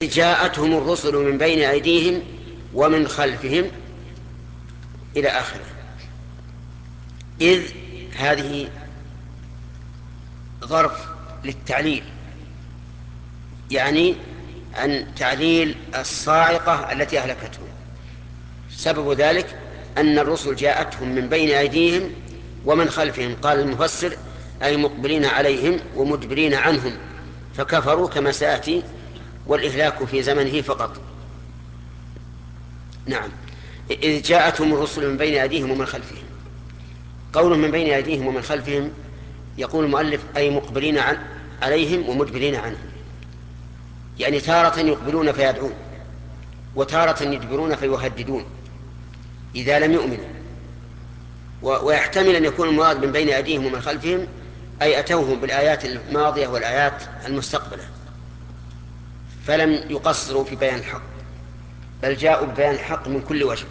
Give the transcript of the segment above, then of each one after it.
جاءتهم الرسل من بين أيديهم ومن خلفهم إلى آخره. إذ هذه ظرف للتعليل، يعني عن تعليل الصاعقة التي أهلكتهم. سبب ذلك أن الرسل جاءتهم من بين أيديهم ومن خلفهم، قال المفسر أي مقبلين عليهم ومدبرين عنهم فكفروا كما سيأتي، والإهلاك في زمنه فقط. نعم، إذ جاءتهم الرسل من بين أيديهم ومن خلفهم. قول من بين أيديهم ومن خلفهم يقول المؤلف أي مقبلين عليهم ومدبرين عنهم، يعني تارة يقبلون فيدعون وتارة يدبرون فيهددون إذا لم يؤمنوا. ويحتمل أن يكون المراد من بين أيديهم ومن خلفهم أي أتوهم بالآيات الماضية والآيات المستقبلة فلم يقصروا في بيان الحق، بل جاءوا ببيان الحق من كل وجه.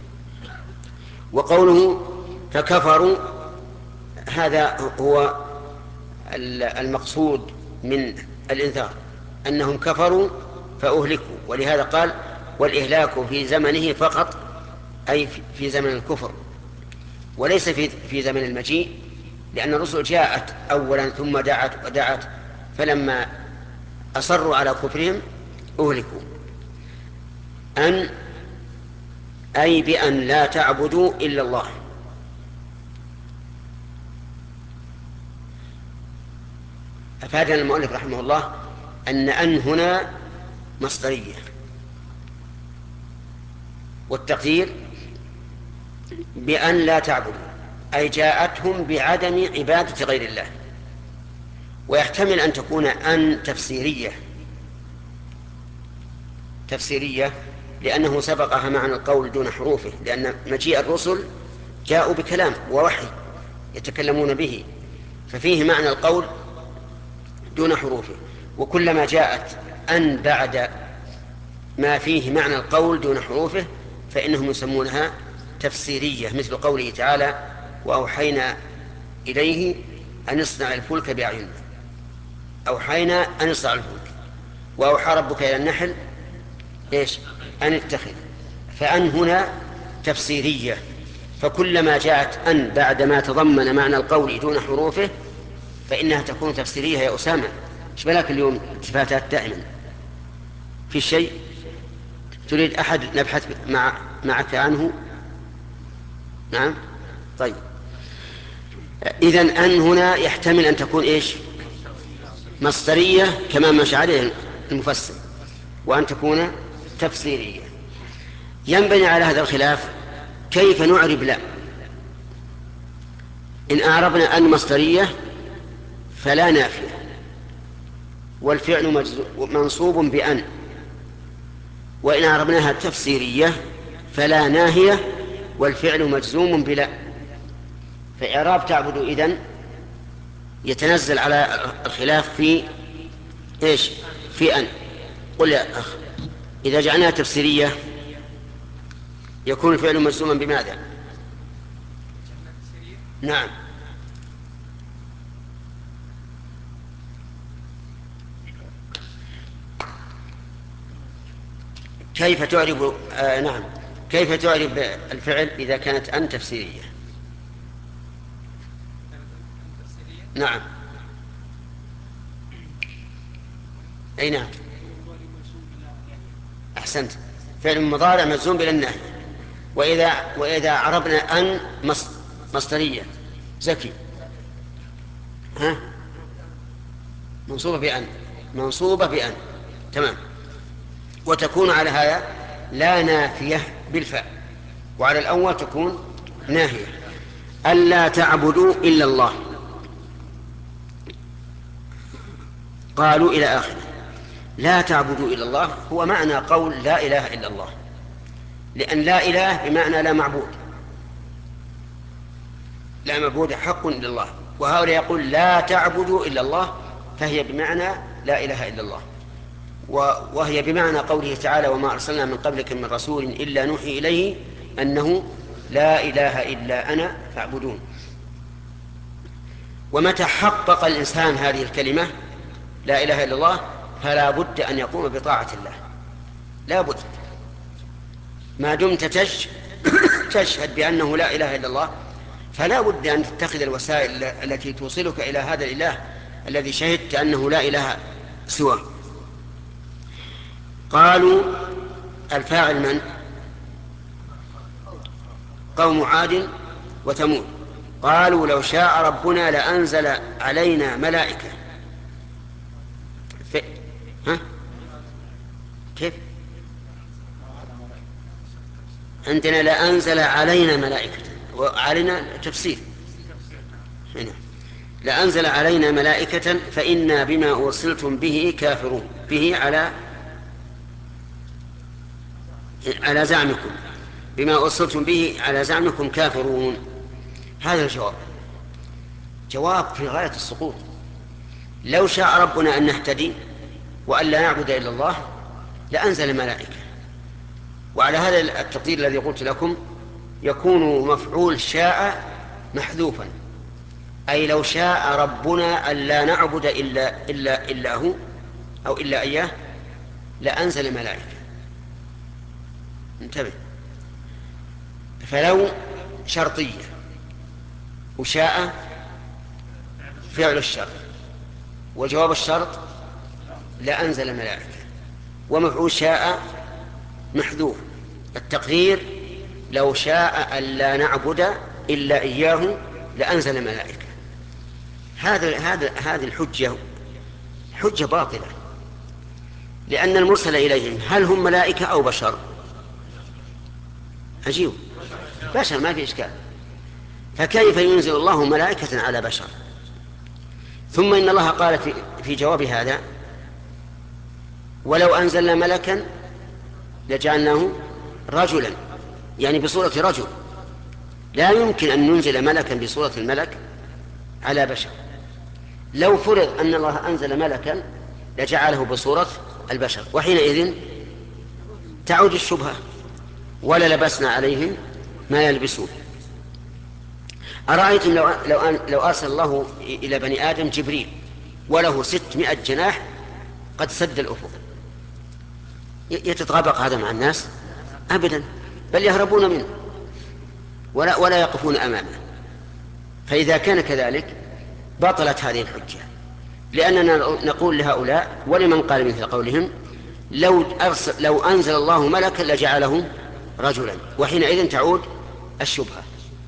وقوله فكفروا هذا هو المقصود من الإنذار، أنهم كفروا فأهلكوا، ولهذا قال والإهلاك في زمنه فقط، أي في زمن الكفر، وليس في زمن المجيء، لأن الرسل جاءت أولا ثم دعت ودعت، فلما أصروا على كفرهم أهلكوا. أن أي بأن لا تعبدوا إلا الله. أفادنا المؤلف رحمه الله أن هنا مصدرية، والتقدير بأن لا تعبدوا أي جاءتهم بعدم عبادة غير الله. ويحتمل أن تكون أن تفسيرية لأنه سبقها معنى القول دون حروفه، لأن مجيء الرسل جاءوا بكلام ووحي يتكلمون به، ففيه معنى القول دون حروفه. وكلما جاءت أن بعد ما فيه معنى القول دون حروفه فإنهم يسمونها تفسيرية، مثل قوله تعالى وأوحينا إليه أن اصنع الفلك بأعيننا. أوحينا أن اصنع الفلك، وأوحى ربك إلى النحل إيش؟ أن اتخذ. فأن هنا تفسيرية، فكلما جاءت أن بعد ما تضمن معنى القول دون حروفه فإنها تكون تفسيرية. يا أسامة إيش بلاك اليوم التفاتات دائما في شيء تريد أحد نبحث معك عنه؟ نعم، طيب. إذن أن هنا يحتمل أن تكون إيش؟ مصدرية كما مشى عليه المفسر، وأن تكون تفسيرية. ينبني على هذا الخلاف كيف نعرب لا. إن أعربنا أن مصدرية فلا نافية، والفعل منصوب بأن. وإن أعربناها تفسيرية فلا ناهية، والفعل مجزوم بلا. فإعراب تعبد إذن يتنزل على الخلاف في إيش؟ في أن. قل يا أخ، إذا جعلناها تفسيرية يكون الفعل مجزوما بماذا؟ نعم، كيف تعرب نعم، كيف تعرب الفعل إذا كانت أن تفسيرية؟ نعم، أي نعم، أحسنت، فعل مضارع مجزوم بلا النهي. وإذا عربنا أن مصدرية زكي، ها، منصوبة بأن، تمام. وتكون على هذا لا نافية بالفعل، وعلى الأول تكون ناهية. ألا تعبدوا إلا الله، قالوا إلى آخره. لا تعبدوا إلا الله هو معنى قول لا إله إلا الله، لأن لا إله بمعنى لا معبود، لا معبود حق إلا الله. وهؤلاء يقول لا تعبدوا إلا الله، فهي بمعنى لا إله إلا الله، وهي بمعنى قوله تعالى وما أرسلنا من قبلك من رسول إلا نوحي إليه أنه لا إله إلا أنا فاعبدون. ومتى حقق الإنسان هذه الكلمة لا إله إلا الله فلا بد أن يقوم بطاعة الله، لا بد، ما دمت تشهد بأنه لا إله إلا الله، فلا بد أن تتخذ الوسائل التي توصلك إلى هذا الإله الذي شهدت أنه لا إله سواه. قالوا الفاعل من؟ قوم عاد وثمود. قالوا لو شاء ربنا لأنزل علينا ملائكة ف... ها؟ كيف؟ عندنا لأنزل علينا ملائكة، وعلينا تفسير هنا لأنزل علينا ملائكة فإنا بما أرسلتم به كافرون. به على زعمكم، بما أرسلتم به على زعمكم كافرون. هذا الجواب جواب في غاية السقوط. لو شاء ربنا أن نهتدي وأن لا نعبد إلا الله لأنزل ملائكة. وعلى هذا التقدير الذي قلت لكم يكون مفعول شاء محذوفا، أي لو شاء ربنا أن لا نعبد إلا هو أو إلا إياه لأنزل ملائكة. انتبه، فلو شرطية، وشاء فعل الشرط، وجواب الشرط لأنزل ملائكة، ومفعول شاء محذوف. التقدير لو شاء أن لا نعبد إلا إياه لأنزل ملائكة. هذه الحجة حجة باطلة، لأن المرسل إليهم هل هم ملائكة أو بشر؟ عجيب، بشر ما في إشكال، فكيف ينزل الله ملائكة على بشر؟ ثم إن الله قال في جواب هذا ولو أنزلنا ملكا لجعلناه رجلا، يعني بصورة رجل. لا يمكن أن ننزل ملكا بصورة الملك على بشر. لو فرض أن الله أنزل ملكا لجعله بصورة البشر، وحينئذ تعود الشبهة ولا لبسنا عليهم ما يلبسون. أرأيتم لو أرسل الله إلى بني آدم جبريل وله 600 جناح قد سد الأفق، يتطابق هذا مع الناس؟ أبدا، بل يهربون منه ولا يقفون أمامه. فإذا كان كذلك بطلت هذه الحجة، لأننا نقول لهؤلاء ولمن قال مثل قولهم لو أنزل الله ملكا لجعله رجلا، وحينئذ تعود الشبهة.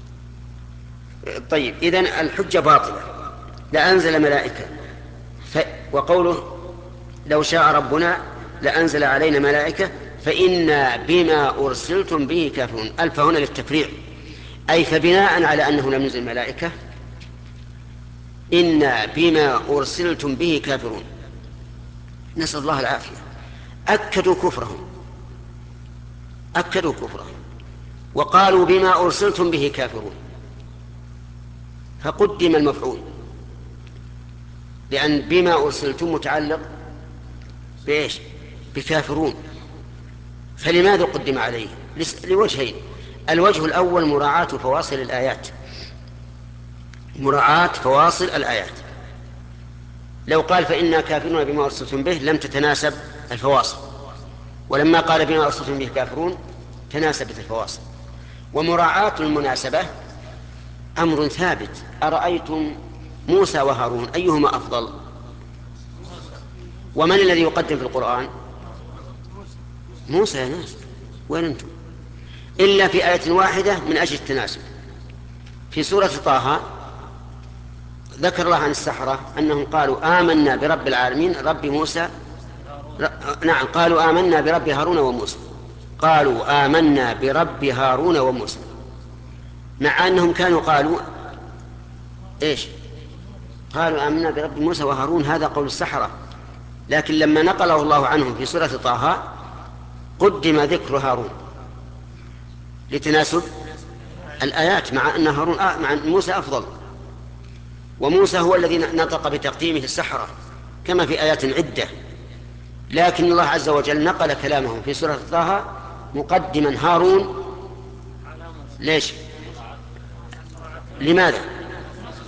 طيب، إذن الحجة باطلة، لأنزل ملائكة. وقوله لو شاء ربنا لأنزل علينا ملائكة فإنا بما أرسلتم به كافرون. ألف هنا للتفريع، أي فبناء على أنه لم ينزل ملائكة إنا بما أرسلتم به كافرون. نسأل الله العافية. أكدوا كفرهم وقالوا بما أرسلتم به كافرون، فقدم المفعول، لأن بما أرسلتم متعلق بإيش؟ بكافرون. فلماذا قدم عليه؟ لوجهين. الوجه الأول مراعاة فواصل الآيات، مراعاة فواصل الآيات. لو قال فإنا كافرون بما أرسلتم به لم تتناسب الفواصل، ولما قال بما أرسلتم به كافرون تناسبت الفواصل. ومراعاة المناسبة أمر ثابت. أرأيتم موسى وهارون أيهما أفضل؟ ومن الذي يقدم في القرآن؟ موسى يا ناس، وين أنتم؟ إلا في آية واحدة من أجل التناسب. في سورة طه ذكر الله عن السحرة أنهم قالوا آمنا برب العالمين رب موسى. نعم، قالوا آمنا برب هارون وموسى. قالوا آمنا برب هارون وموسى، مع أنهم كانوا قالوا إيش؟ قالوا آمنا برب موسى وهارون، هذا قول السحرة. لكن لما نقله الله عنهم في سورة طه قدم ذكر هارون لتناسب الآيات، مع أن هارون مع موسى أفضل، وموسى هو الذي نطق بتقديمه السحرة كما في آيات عدة. لكن الله عز وجل نقل كلامه في سورة طه مقدما هارون. ليش؟ لماذا؟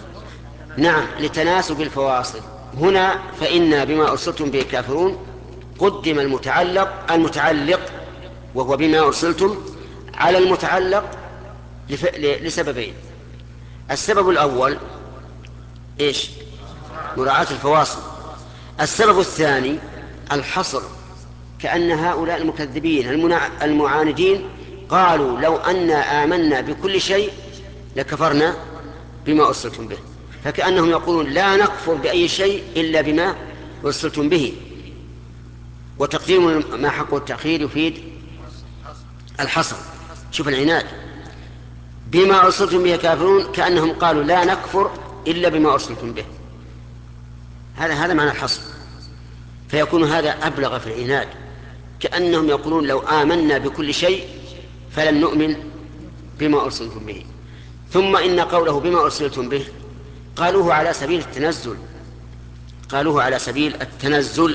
نعم، لتناسب الفواصل. هنا فإنا بما أرسلتم به كافرون، قدم المتعلق وهو بما أرسلتم على المتعلق لسببين. السبب الأول إيش؟ مراعاة الفواصل. السبب الثاني الحصر، كأن هؤلاء المكذبين المعاندين قالوا لو أنا آمنا بكل شيء لكفرنا بما أرسلتم به، فكأنهم يقولون لا نكفر بأي شيء إلا بما أرسلتم به. وتقديم ما حقه التأخير يفيد الحصر. شوف العناد، بما أرسلتم به كافرون، كأنهم قالوا لا نكفر إلا بما أرسلتم به. هذا معنى الحصر، فيكون هذا أبلغ في العناد، كأنهم يقولون لو آمنا بكل شيء فلن نؤمن بما أرسلتم به. ثم إن قوله بما أرسلتم به قالوه على سبيل التنزل، قالوه على سبيل التنزل،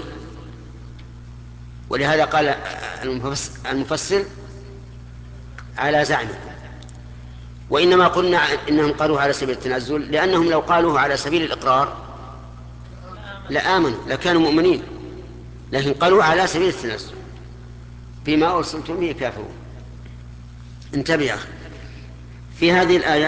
ولهذا قال المفسر على زعمكم. وإنما قلنا إنهم قالوه على سبيل التنزل لأنهم لو قالوه على سبيل الإقرار لآمنوا لكانوا مؤمنين، لكن قالوا على سبيل التنزل بما أرسلتم به كافرون. انتبه في هذه الآية